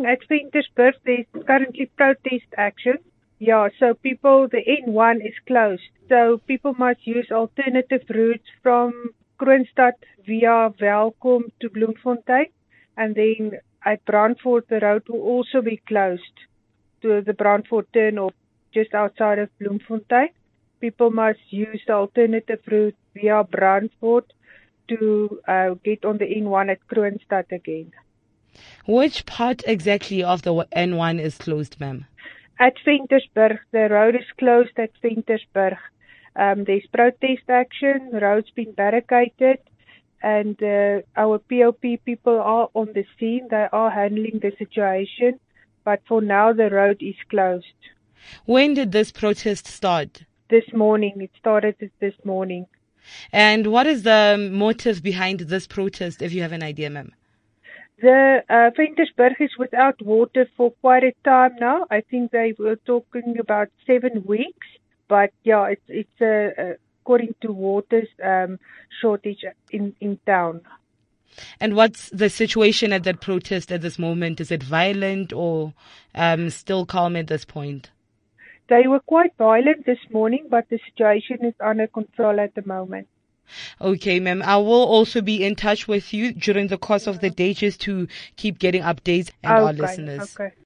at Ventersburg, there's currently protest action. Yeah, so the N1 is closed. So people must use alternative routes from Kroonstad via Welkom to Bloemfontein. And then at Brandfort, the road will also be closed to the Brandfort turnoff just outside of Bloemfontein. People must use the alternative route via Brandfort to get on the N1 at Kroonstad again. Which part exactly of the N1 is closed, ma'am? At Ventersburg, the road is closed at Ventersburg. There's protest action, the road's been barricaded, and our POP people are on the scene. They are handling the situation, but for now the road is closed. When did this protest start? This morning. It started this morning. And what is the motive behind this protest, if you have an idea, ma'am? The Ventersburg is without water for quite a time now. I think they were talking about 7 weeks. But yeah, it's according to water's shortage in town. And what's the situation at that protest at this moment? Is it violent or still calm at this point? They were quite violent this morning, but the situation is under control at the moment. Okay, ma'am. I will also be in touch with you during the course of the day just to keep getting updates and our listeners. Okay.